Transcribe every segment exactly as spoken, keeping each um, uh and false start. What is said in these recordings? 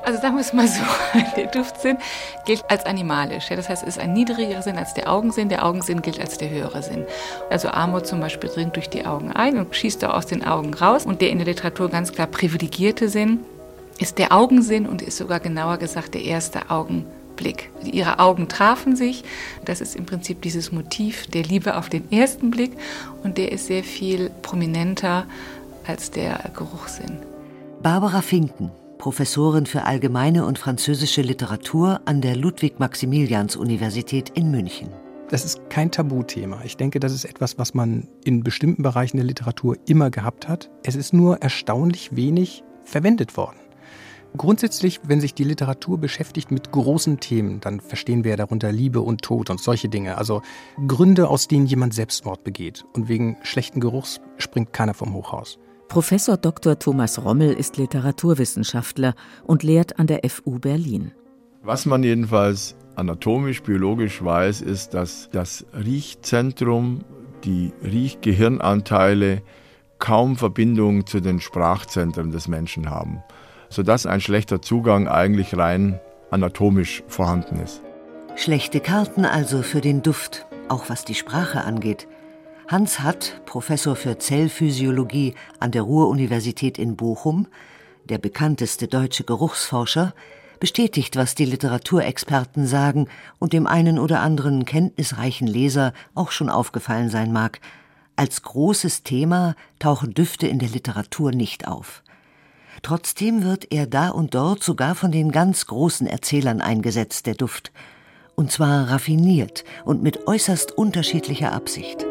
Also sagen wir es mal so, der Duftsinn gilt als animalisch. Das heißt, es ist ein niedrigerer Sinn als der Augensinn. Der Augensinn gilt als der höhere Sinn. Also Amor zum Beispiel dringt durch die Augen ein und schießt da aus den Augen raus. Und der in der Literatur ganz klar privilegierte Sinn ist der Augensinn und ist sogar genauer gesagt der erste Augenblick. Ihre Augen trafen sich. Das ist im Prinzip dieses Motiv der Liebe auf den ersten Blick. Und der ist sehr viel prominenter als der Geruchssinn. Barbara Finken, Professorin für allgemeine und französische Literatur an der Ludwig-Maximilians-Universität in München. Das ist kein Tabuthema. Ich denke, das ist etwas, was man in bestimmten Bereichen der Literatur immer gehabt hat. Es ist nur erstaunlich wenig verwendet worden. Grundsätzlich, wenn sich die Literatur beschäftigt mit großen Themen, dann verstehen wir ja darunter Liebe und Tod und solche Dinge. Also Gründe, aus denen jemand Selbstmord begeht. Und wegen schlechten Geruchs springt keiner vom Hochhaus. Professor Doktor Thomas Rommel ist Literaturwissenschaftler und lehrt an der F U Berlin. Was man jedenfalls anatomisch, biologisch weiß, ist, dass das Riechzentrum, die Riechgehirnanteile kaum Verbindung zu den Sprachzentren des Menschen haben, sodass ein schlechter Zugang eigentlich rein anatomisch vorhanden ist. Schlechte Karten also für den Duft, auch was die Sprache angeht. Hans Hatt, Professor für Zellphysiologie an der Ruhr-Universität in Bochum, der bekannteste deutsche Geruchsforscher, bestätigt, was die Literaturexperten sagen und dem einen oder anderen kenntnisreichen Leser auch schon aufgefallen sein mag. Als großes Thema tauchen Düfte in der Literatur nicht auf. Trotzdem wird er da und dort sogar von den ganz großen Erzählern eingesetzt, der Duft. Und zwar raffiniert und mit äußerst unterschiedlicher Absicht.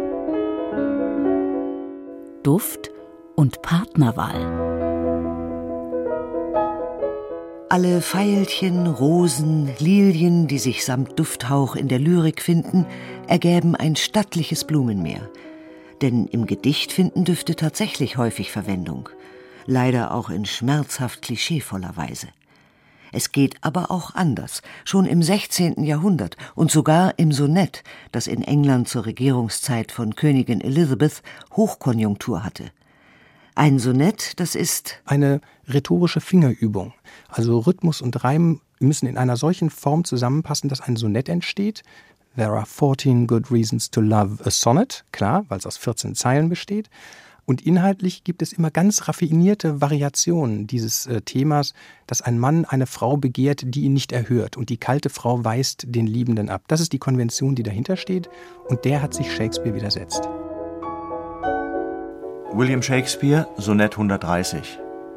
Duft und Partnerwahl. Alle Veilchen, Rosen, Lilien, die sich samt Dufthauch in der Lyrik finden, ergäben ein stattliches Blumenmeer. Denn im Gedicht finden Düfte tatsächlich häufig Verwendung. Leider auch in schmerzhaft klischeevoller Weise. Es geht aber auch anders, schon im sechzehnten Jahrhundert und sogar im Sonett, das in England zur Regierungszeit von Königin Elizabeth Hochkonjunktur hatte. Ein Sonett, das ist eine rhetorische Fingerübung. Also Rhythmus und Reim müssen in einer solchen Form zusammenpassen, dass ein Sonett entsteht. There are fourteen good reasons to love a sonnet, klar, weil es aus vierzehn Zeilen besteht. Und inhaltlich gibt es immer ganz raffinierte Variationen dieses äh, Themas, dass ein Mann eine Frau begehrt, die ihn nicht erhört. Und die kalte Frau weist den Liebenden ab. Das ist die Konvention, die dahinter steht. Und der hat sich Shakespeare widersetzt. William Shakespeare, Sonett hundertdreißig.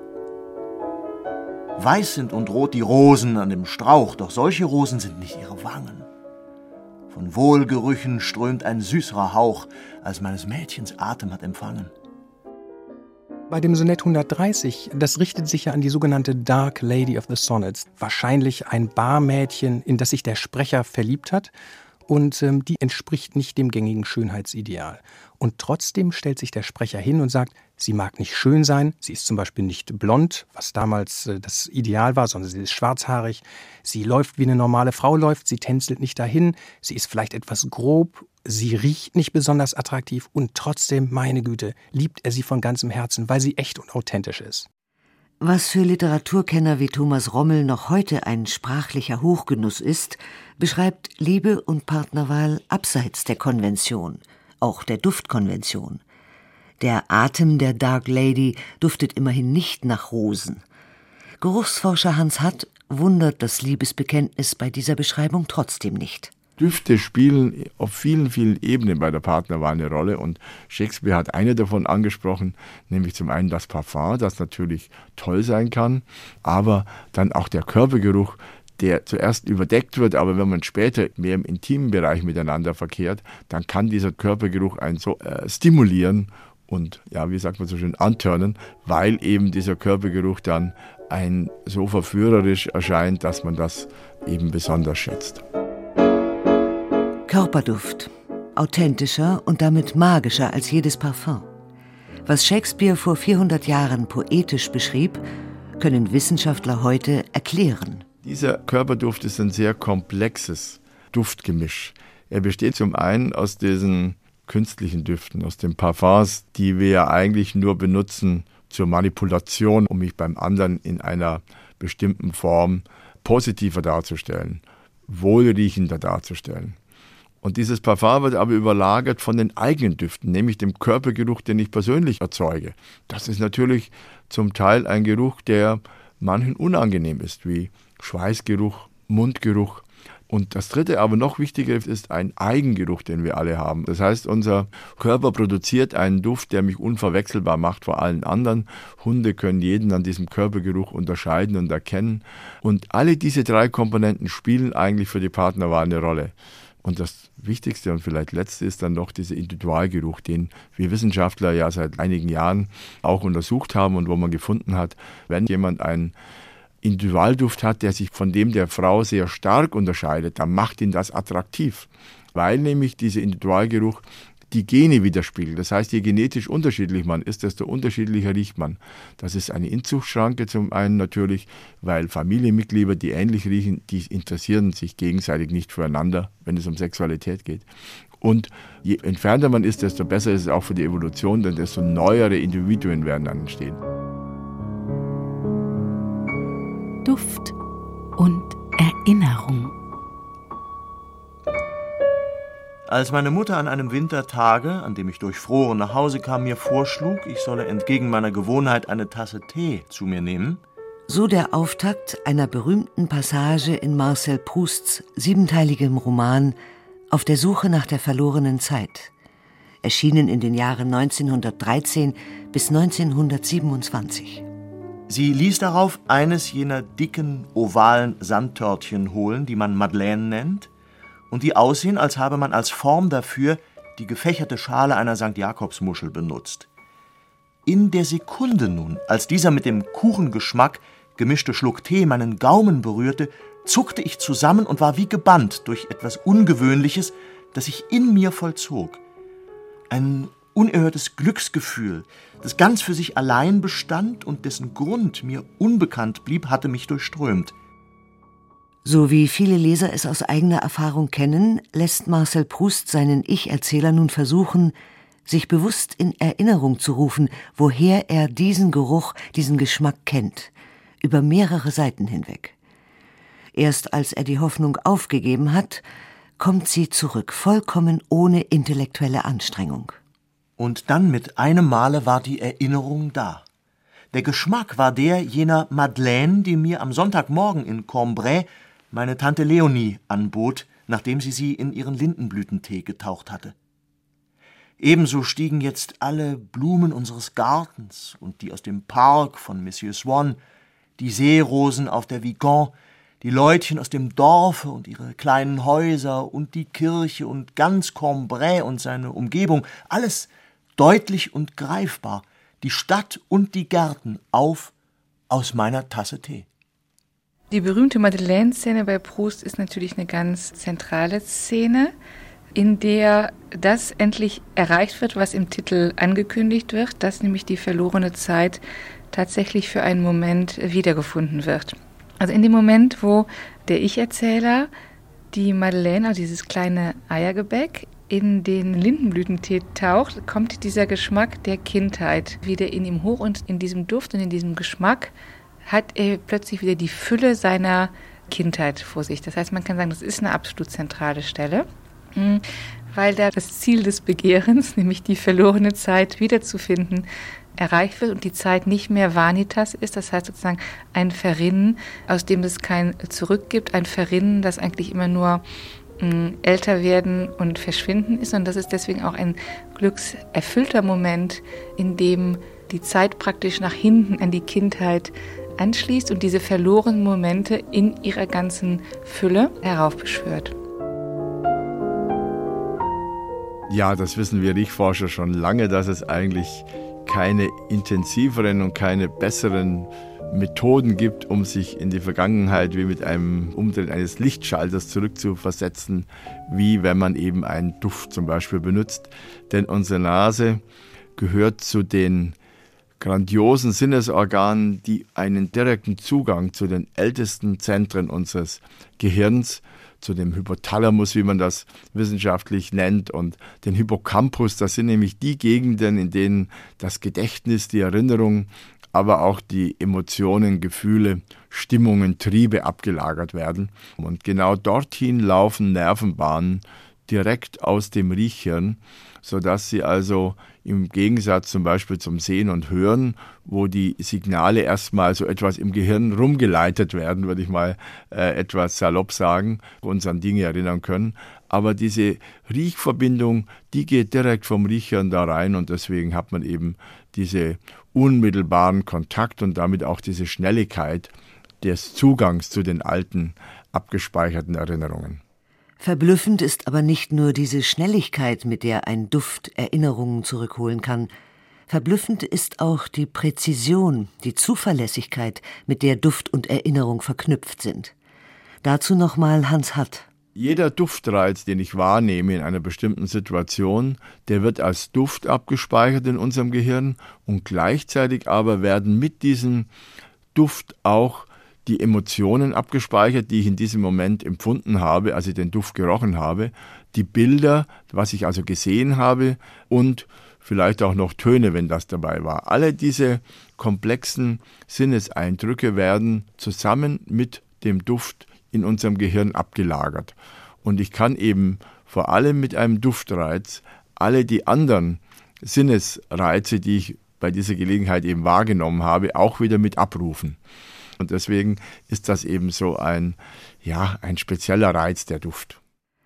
Weiß sind und rot die Rosen an dem Strauch, doch solche Rosen sind nicht ihre Wangen. Von Wohlgerüchen strömt ein süßerer Hauch, als meines Mädchens Atem hat empfangen. Bei dem Sonett hundertdreißig, das richtet sich ja an die sogenannte Dark Lady of the Sonnets. Wahrscheinlich ein Barmädchen, in das sich der Sprecher verliebt hat. Und ähm, die entspricht nicht dem gängigen Schönheitsideal. Und trotzdem stellt sich der Sprecher hin und sagt, sie mag nicht schön sein, sie ist zum Beispiel nicht blond, was damals äh, das Ideal war, sondern sie ist schwarzhaarig. Sie läuft wie eine normale Frau läuft, sie tänzelt nicht dahin, sie ist vielleicht etwas grob, sie riecht nicht besonders attraktiv und trotzdem, meine Güte, liebt er sie von ganzem Herzen, weil sie echt und authentisch ist. Was für Literaturkenner wie Thomas Rommel noch heute ein sprachlicher Hochgenuss ist, beschreibt Liebe und Partnerwahl abseits der Konvention, auch der Duftkonvention. Der Atem der Dark Lady duftet immerhin nicht nach Rosen. Geruchsforscher Hans Hatt wundert das Liebesbekenntnis bei dieser Beschreibung trotzdem nicht. Düfte spielen auf vielen, vielen Ebenen bei der Partnerwahl eine Rolle und Shakespeare hat eine davon angesprochen, nämlich zum einen das Parfum, das natürlich toll sein kann, aber dann auch der Körpergeruch, der zuerst überdeckt wird, aber wenn man später mehr im intimen Bereich miteinander verkehrt, dann kann dieser Körpergeruch einen so äh, stimulieren und, ja, wie sagt man so schön, antörnen, weil eben dieser Körpergeruch dann ein so verführerisch erscheint, dass man das eben besonders schätzt. Körperduft. Authentischer und damit magischer als jedes Parfum. Was Shakespeare vor vierhundert Jahren poetisch beschrieb, können Wissenschaftler heute erklären. Dieser Körperduft ist ein sehr komplexes Duftgemisch. Er besteht zum einen aus diesen künstlichen Düften, aus den Parfums, die wir ja eigentlich nur benutzen zur Manipulation, um mich beim anderen in einer bestimmten Form positiver darzustellen, wohlriechender darzustellen. Und dieses Parfum wird aber überlagert von den eigenen Düften, nämlich dem Körpergeruch, den ich persönlich erzeuge. Das ist natürlich zum Teil ein Geruch, der manchen unangenehm ist, wie Schweißgeruch, Mundgeruch. Und das dritte, aber noch wichtiger, ist ein Eigengeruch, den wir alle haben. Das heißt, unser Körper produziert einen Duft, der mich unverwechselbar macht vor allen anderen. Hunde können jeden an diesem Körpergeruch unterscheiden und erkennen. Und alle diese drei Komponenten spielen eigentlich für die Partnerwahl eine Rolle. Und das Wichtigste und vielleicht Letzte ist dann noch dieser Individualgeruch, den wir Wissenschaftler ja seit einigen Jahren auch untersucht haben und wo man gefunden hat, wenn jemand einen Individualduft hat, der sich von dem der Frau sehr stark unterscheidet, dann macht ihn das attraktiv, weil nämlich dieser Individualgeruch die Gene widerspiegelt. Das heißt, je genetisch unterschiedlich man ist, desto unterschiedlicher riecht man. Das ist eine Inzuchtschranke zum einen natürlich, weil Familienmitglieder, die ähnlich riechen, die interessieren sich gegenseitig nicht füreinander, wenn es um Sexualität geht. Und je entfernter man ist, desto besser ist es auch für die Evolution, denn desto neuere Individuen werden dann entstehen. Duft und Erinnerung. Als meine Mutter an einem Wintertage, an dem ich durchfroren nach Hause kam, mir vorschlug, ich solle entgegen meiner Gewohnheit eine Tasse Tee zu mir nehmen, so der Auftakt einer berühmten Passage in Marcel Prousts siebenteiligem Roman Auf der Suche nach der verlorenen Zeit, erschienen in den Jahren neunzehnhundertdreizehn bis neunzehnhundertsiebenundzwanzig. Sie ließ darauf eines jener dicken, ovalen Sandtörtchen holen, die man Madeleine nennt, und die aussehen, als habe man als Form dafür die gefächerte Schale einer Sankt Jakobsmuschel benutzt. In der Sekunde nun, als dieser mit dem Kuchengeschmack gemischte Schluck Tee meinen Gaumen berührte, zuckte ich zusammen und war wie gebannt durch etwas Ungewöhnliches, das sich in mir vollzog. Ein unerhörtes Glücksgefühl, das ganz für sich allein bestand und dessen Grund mir unbekannt blieb, hatte mich durchströmt. So wie viele Leser es aus eigener Erfahrung kennen, lässt Marcel Proust seinen Ich-Erzähler nun versuchen, sich bewusst in Erinnerung zu rufen, woher er diesen Geruch, diesen Geschmack kennt, über mehrere Seiten hinweg. Erst als er die Hoffnung aufgegeben hat, kommt sie zurück, vollkommen ohne intellektuelle Anstrengung. Und dann mit einem Male war die Erinnerung da. Der Geschmack war der jener Madeleine, die mir am Sonntagmorgen in Cambrai meine Tante Leonie anbot, nachdem sie sie in ihren Lindenblütentee getaucht hatte. Ebenso stiegen jetzt alle Blumen unseres Gartens und die aus dem Park von Monsieur Swann, die Seerosen auf der Vigan, die Leutchen aus dem Dorfe und ihre kleinen Häuser und die Kirche und ganz Cambrai und seine Umgebung, alles deutlich und greifbar, die Stadt und die Gärten auf aus meiner Tasse Tee. Die berühmte Madeleine-Szene bei Proust ist natürlich eine ganz zentrale Szene, in der das endlich erreicht wird, was im Titel angekündigt wird, dass nämlich die verlorene Zeit tatsächlich für einen Moment wiedergefunden wird. Also in dem Moment, wo der Ich-Erzähler die Madeleine, also dieses kleine Eiergebäck, in den Lindenblütentee taucht, kommt dieser Geschmack der Kindheit wieder in ihm hoch und in diesem Duft und in diesem Geschmack hat er plötzlich wieder die Fülle seiner Kindheit vor sich. Das heißt, man kann sagen, das ist eine absolut zentrale Stelle, weil da das Ziel des Begehrens, nämlich die verlorene Zeit wiederzufinden, erreicht wird und die Zeit nicht mehr Vanitas ist, das heißt sozusagen ein Verrinnen, aus dem es kein Zurück gibt, ein Verrinnen, das eigentlich immer nur mh, älter werden und verschwinden ist, und das ist deswegen auch ein glückserfüllter Moment, in dem die Zeit praktisch nach hinten an die Kindheit anschließt und diese verlorenen Momente in ihrer ganzen Fülle heraufbeschwört. Ja, das wissen wir Riechforscher schon lange, dass es eigentlich keine intensiveren und keine besseren Methoden gibt, um sich in die Vergangenheit wie mit einem Umdrehen eines Lichtschalters zurückzuversetzen, wie wenn man eben einen Duft zum Beispiel benutzt. Denn unsere Nase gehört zu den grandiosen Sinnesorganen, die einen direkten Zugang zu den ältesten Zentren unseres Gehirns, zu dem Hypothalamus, wie man das wissenschaftlich nennt, und den Hippocampus. Das sind nämlich die Gegenden, in denen das Gedächtnis, die Erinnerung, aber auch die Emotionen, Gefühle, Stimmungen, Triebe abgelagert werden. Und genau dorthin laufen Nervenbahnen direkt aus dem Riechhirn, sodass sie also im Gegensatz zum Beispiel zum Sehen und Hören, wo die Signale erstmal so etwas im Gehirn rumgeleitet werden, würde ich mal äh, etwas salopp sagen, uns an Dinge erinnern können. Aber diese Riechverbindung, die geht direkt vom Riechhirn da rein, und deswegen hat man eben diese unmittelbaren Kontakt und damit auch diese Schnelligkeit des Zugangs zu den alten, abgespeicherten Erinnerungen. Verblüffend ist aber nicht nur diese Schnelligkeit, mit der ein Duft Erinnerungen zurückholen kann. Verblüffend ist auch die Präzision, die Zuverlässigkeit, mit der Duft und Erinnerung verknüpft sind. Dazu nochmal Hans Hatt. Jeder Duftreiz, den ich wahrnehme in einer bestimmten Situation, der wird als Duft abgespeichert in unserem Gehirn, und gleichzeitig aber werden mit diesem Duft auch die Emotionen abgespeichert, die ich in diesem Moment empfunden habe, als ich den Duft gerochen habe, die Bilder, was ich also gesehen habe, und vielleicht auch noch Töne, wenn das dabei war. Alle diese komplexen Sinneseindrücke werden zusammen mit dem Duft in unserem Gehirn abgelagert. Und ich kann eben vor allem mit einem Duftreiz alle die anderen Sinnesreize, die ich bei dieser Gelegenheit eben wahrgenommen habe, auch wieder mit abrufen. Und deswegen ist das eben so ein, ja, ein spezieller Reiz, der Duft.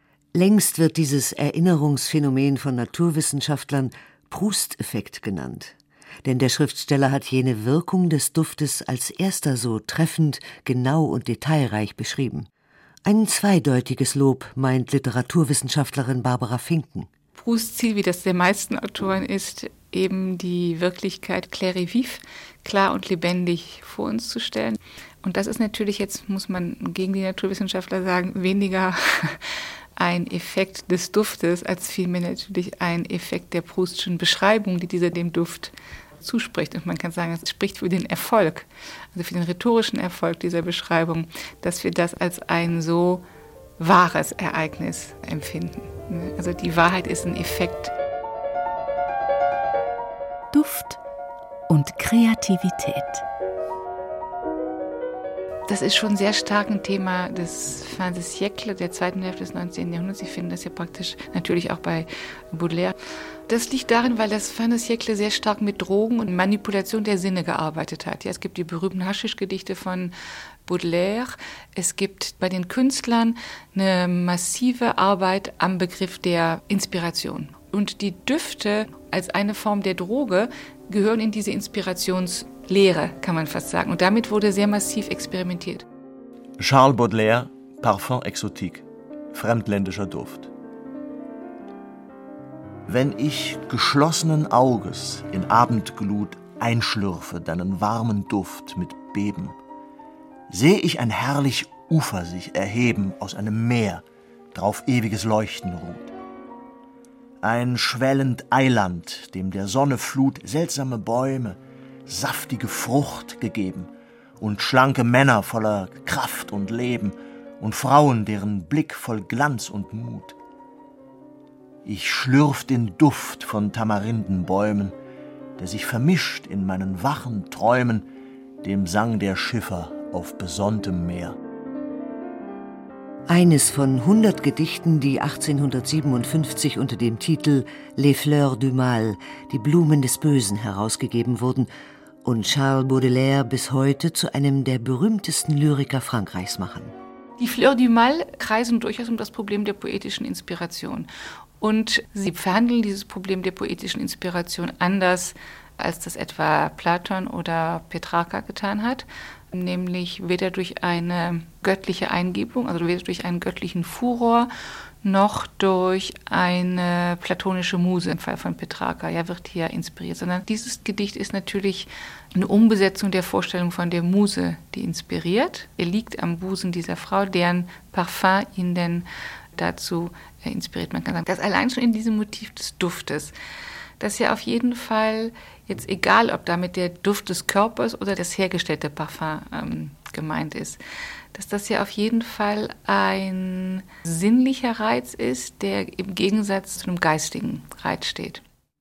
Längst wird dieses Erinnerungsphänomen von Naturwissenschaftlern Proust-Effekt genannt. Denn der Schriftsteller hat jene Wirkung des Duftes als erster so treffend, genau und detailreich beschrieben. Ein zweideutiges Lob, meint Literaturwissenschaftlerin Barbara Finken. Prousts Ziel, wie das der meisten Autoren ist, eben die Wirklichkeit clair et vif, klar und lebendig vor uns zu stellen. Und das ist natürlich jetzt, muss man gegen die Naturwissenschaftler sagen, weniger ein Effekt des Duftes, als vielmehr natürlich ein Effekt der Proustschen Beschreibung, die dieser dem Duft zuspricht. Und man kann sagen, es spricht für den Erfolg, also für den rhetorischen Erfolg dieser Beschreibung, dass wir das als ein so wahres Ereignis empfinden. Also die Wahrheit ist ein Effekt. Duft und Kreativität. Das ist schon sehr stark ein Thema des Fin de siècle, der zweiten Hälfte des neunzehnten Jahrhunderts. Sie finden das ja praktisch natürlich auch bei Baudelaire. Das liegt darin, weil das Fin de siècle sehr stark mit Drogen und Manipulation der Sinne gearbeitet hat. Ja, es gibt die berühmten Haschisch-Gedichte von Baudelaire. Es gibt bei den Künstlern eine massive Arbeit am Begriff der Inspiration. Und die Düfte als eine Form der Droge gehören in diese Inspirationslehre, kann man fast sagen. Und damit wurde sehr massiv experimentiert. Charles Baudelaire, Parfum exotique, fremdländischer Duft. Wenn ich geschlossenen Auges in Abendglut einschlürfe deinen warmen Duft mit Beben, sehe ich ein herrlich Ufer sich erheben aus einem Meer, drauf ewiges Leuchten ruht. Ein schwellend Eiland, dem der Sonne Flut seltsame Bäume, saftige Frucht gegeben und schlanke Männer voller Kraft und Leben und Frauen, deren Blick voll Glanz und Mut. Ich schlürf den Duft von Tamarindenbäumen, der sich vermischt in meinen wachen Träumen, dem Sang der Schiffer auf besonntem Meer. Eines von hundert Gedichten, die achtzehnhundertsiebenundfünfzig unter dem Titel Les Fleurs du Mal, die Blumen des Bösen, herausgegeben wurden und Charles Baudelaire bis heute zu einem der berühmtesten Lyriker Frankreichs machen. Die Fleurs du Mal kreisen durchaus um das Problem der poetischen Inspiration. Und sie verhandeln dieses Problem der poetischen Inspiration anders, als das etwa Platon oder Petrarca getan hat, nämlich weder durch eine göttliche Eingebung, also weder durch einen göttlichen Furor, noch durch eine platonische Muse im Fall von Petrarca, ja, wird hier inspiriert, sondern dieses Gedicht ist natürlich eine Umbesetzung der Vorstellung von der Muse, die inspiriert. Er liegt am Busen dieser Frau, deren Parfum ihn denn dazu inspiriert. Man kann sagen, das allein schon in diesem Motiv des Duftes, das ja auf jeden Fall, jetzt egal, ob damit der Duft des Körpers oder das hergestellte Parfum ähm, gemeint ist, dass das ja auf jeden Fall ein sinnlicher Reiz ist, der im Gegensatz zu einem geistigen Reiz steht.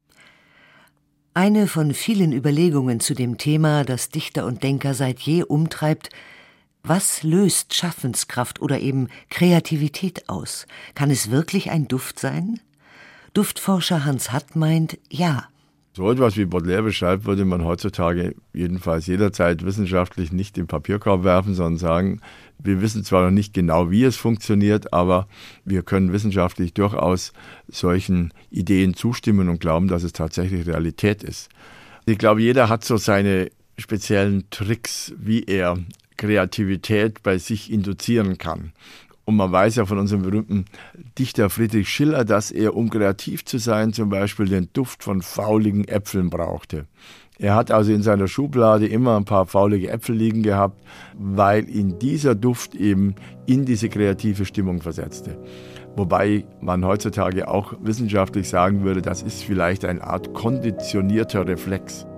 Eine von vielen Überlegungen zu dem Thema, das Dichter und Denker seit je umtreibt: Was löst Schaffenskraft oder eben Kreativität aus? Kann es wirklich ein Duft sein? Duftforscher Hans Hatt meint, ja. So etwas wie Baudelaire beschreibt, würde man heutzutage jedenfalls jederzeit wissenschaftlich nicht in den Papierkorb werfen, sondern sagen, wir wissen zwar noch nicht genau, wie es funktioniert, aber wir können wissenschaftlich durchaus solchen Ideen zustimmen und glauben, dass es tatsächlich Realität ist. Ich glaube, jeder hat so seine speziellen Tricks, wie er Kreativität bei sich induzieren kann. Und man weiß ja von unserem berühmten Dichter Friedrich Schiller, dass er, um kreativ zu sein, zum Beispiel den Duft von fauligen Äpfeln brauchte. Er hat also in seiner Schublade immer ein paar faulige Äpfel liegen gehabt, weil ihn dieser Duft eben in diese kreative Stimmung versetzte. Wobei man heutzutage auch wissenschaftlich sagen würde, das ist vielleicht eine Art konditionierter Reflex.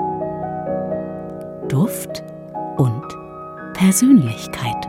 Duft und Persönlichkeit.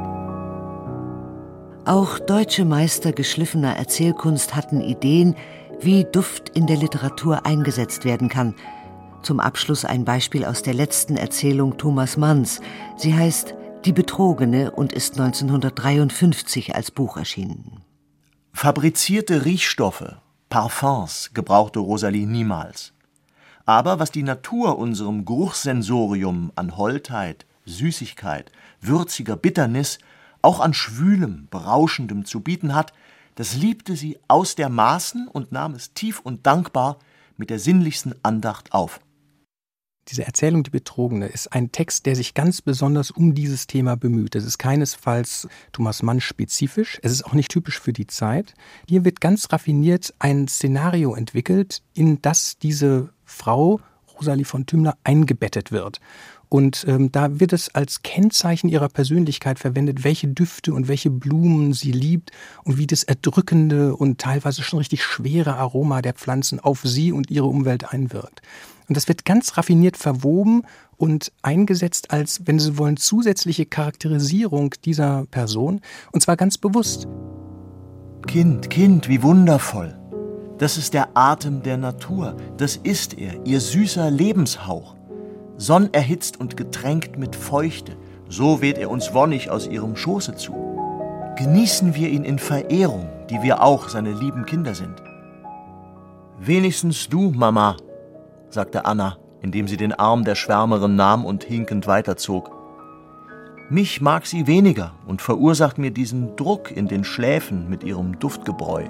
Auch deutsche Meister geschliffener Erzählkunst hatten Ideen, wie Duft in der Literatur eingesetzt werden kann. Zum Abschluss ein Beispiel aus der letzten Erzählung Thomas Manns. Sie heißt Die Betrogene und ist neunzehnhundertdreiundfünfzig als Buch erschienen. Fabrizierte Riechstoffe, Parfums, gebrauchte Rosalie niemals. Aber was die Natur unserem Geruchssensorium an Holdheit, Süßigkeit, würziger Bitternis, auch an Schwülem, Berauschendem zu bieten hat, das liebte sie aus der Maßen und nahm es tief und dankbar mit der sinnlichsten Andacht auf. Diese Erzählung Die Betrogene ist ein Text, der sich ganz besonders um dieses Thema bemüht. Es ist keinesfalls Thomas Mann spezifisch, es ist auch nicht typisch für die Zeit. Hier wird ganz raffiniert ein Szenario entwickelt, in das diese Frau, Rosalie von Tümler, eingebettet wird. Und ähm, da wird es als Kennzeichen ihrer Persönlichkeit verwendet, welche Düfte und welche Blumen sie liebt und wie das erdrückende und teilweise schon richtig schwere Aroma der Pflanzen auf sie und ihre Umwelt einwirkt. Und das wird ganz raffiniert verwoben und eingesetzt als, wenn Sie wollen, zusätzliche Charakterisierung dieser Person, und zwar ganz bewusst. Kind, Kind, wie wundervoll. Das ist der Atem der Natur, das ist er, ihr süßer Lebenshauch. Sonnerhitzt und getränkt mit Feuchte, so weht er uns wonnig aus ihrem Schoße zu. Genießen wir ihn in Verehrung, die wir auch seine lieben Kinder sind. Wenigstens du, Mama, sagte Anna, indem sie den Arm der Schwärmerin nahm und hinkend weiterzog. Mich mag sie weniger und verursacht mir diesen Druck in den Schläfen mit ihrem Duftgebräu.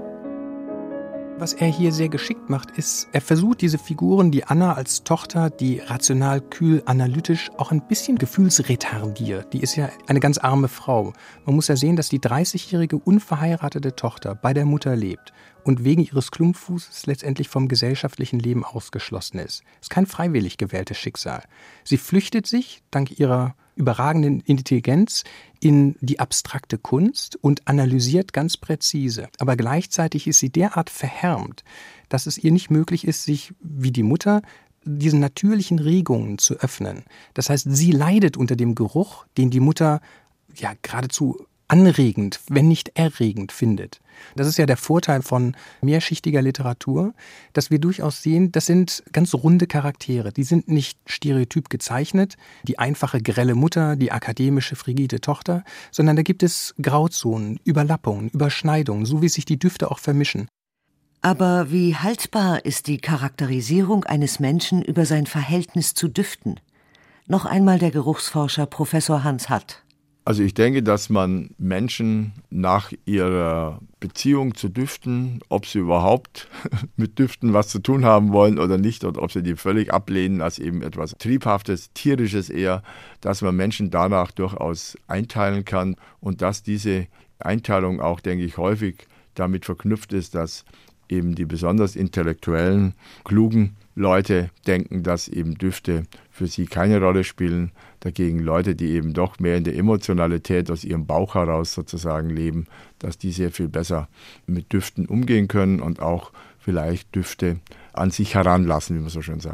Was er hier sehr geschickt macht, ist, er versucht diese Figuren, die Anna als Tochter, die rational, kühl, analytisch, auch ein bisschen gefühlsretardiert. Die ist ja eine ganz arme Frau. Man muss ja sehen, dass die dreißigjährige unverheiratete Tochter bei der Mutter lebt und wegen ihres Klumpfußes letztendlich vom gesellschaftlichen Leben ausgeschlossen ist. Es ist kein freiwillig gewähltes Schicksal. Sie flüchtet sich, dank ihrer überragenden Intelligenz, in die abstrakte Kunst und analysiert ganz präzise. Aber gleichzeitig ist sie derart verhärmt, dass es ihr nicht möglich ist, sich wie die Mutter diesen natürlichen Regungen zu öffnen. Das heißt, sie leidet unter dem Geruch, den die Mutter ja geradezu anregend, wenn nicht erregend findet. Das ist ja der Vorteil von mehrschichtiger Literatur, dass wir durchaus sehen, das sind ganz runde Charaktere. Die sind nicht stereotyp gezeichnet, die einfache grelle Mutter, die akademische frigide Tochter, sondern da gibt es Grauzonen, Überlappungen, Überschneidungen, so wie sich die Düfte auch vermischen. Aber wie haltbar ist die Charakterisierung eines Menschen über sein Verhältnis zu Düften? Noch einmal der Geruchsforscher Professor Hans Hatt. Also ich denke, dass man Menschen nach ihrer Beziehung zu Düften, ob sie überhaupt mit Düften was zu tun haben wollen oder nicht, oder ob sie die völlig ablehnen als eben etwas Triebhaftes, Tierisches eher, dass man Menschen danach durchaus einteilen kann und dass diese Einteilung auch, denke ich, häufig damit verknüpft ist, dass eben die besonders intellektuellen, klugen Leute denken, dass eben Düfte für sie keine Rolle spielen. Dagegen Leute, die eben doch mehr in der Emotionalität aus ihrem Bauch heraus sozusagen leben, dass die sehr viel besser mit Düften umgehen können und auch vielleicht Düfte an sich heranlassen, wie man so schön sagt.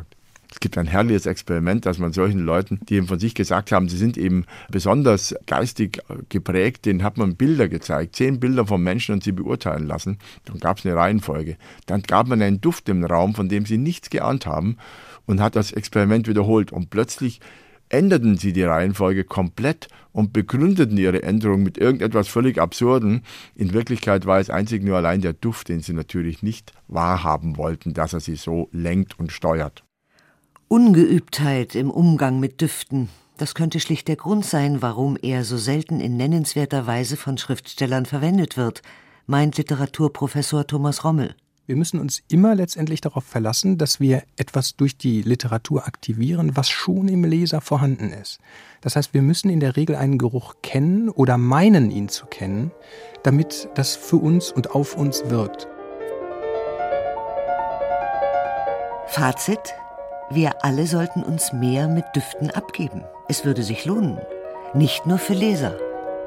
Es gibt ein herrliches Experiment, dass man solchen Leuten, die eben von sich gesagt haben, sie sind eben besonders geistig geprägt, denen hat man Bilder gezeigt, zehn Bilder von Menschen und sie beurteilen lassen. Dann gab es eine Reihenfolge. Dann gab man einen Duft im Raum, von dem sie nichts geahnt haben und hat das Experiment wiederholt. Und plötzlich änderten sie die Reihenfolge komplett und begründeten ihre Änderung mit irgendetwas völlig Absurden. In Wirklichkeit war es einzig nur allein der Duft, den sie natürlich nicht wahrhaben wollten, dass er sie so lenkt und steuert. Ungeübtheit im Umgang mit Düften, das könnte schlicht der Grund sein, warum er so selten in nennenswerter Weise von Schriftstellern verwendet wird, meint Literaturprofessor Thomas Rommel. Wir müssen uns immer letztendlich darauf verlassen, dass wir etwas durch die Literatur aktivieren, was schon im Leser vorhanden ist. Das heißt, wir müssen in der Regel einen Geruch kennen oder meinen, ihn zu kennen, damit das für uns und auf uns wirkt. Fazit: Wir alle sollten uns mehr mit Düften abgeben. Es würde sich lohnen, nicht nur für Leser.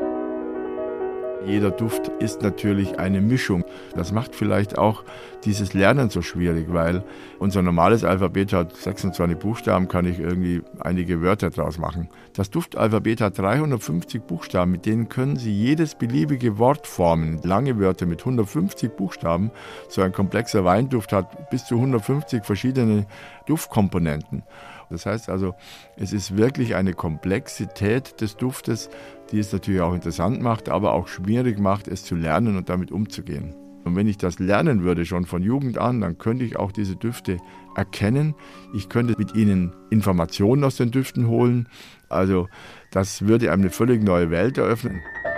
Jeder Duft ist natürlich eine Mischung. Das macht vielleicht auch dieses Lernen so schwierig, weil unser normales Alphabet hat sechsundzwanzig Buchstaben, kann ich irgendwie einige Wörter draus machen. Das Duftalphabet hat dreihundertfünfzig Buchstaben, mit denen können Sie jedes beliebige Wort formen. Lange Wörter mit hundertfünfzig Buchstaben. So ein komplexer Weinduft hat bis zu hundertfünfzig verschiedene Duftkomponenten. Das heißt also, es ist wirklich eine Komplexität des Duftes, die es natürlich auch interessant macht, aber auch schwierig macht, es zu lernen und damit umzugehen. Und wenn ich das lernen würde, schon von Jugend an, dann könnte ich auch diese Düfte erkennen. Ich könnte mit ihnen Informationen aus den Düften holen. Also das würde einem eine völlig neue Welt eröffnen.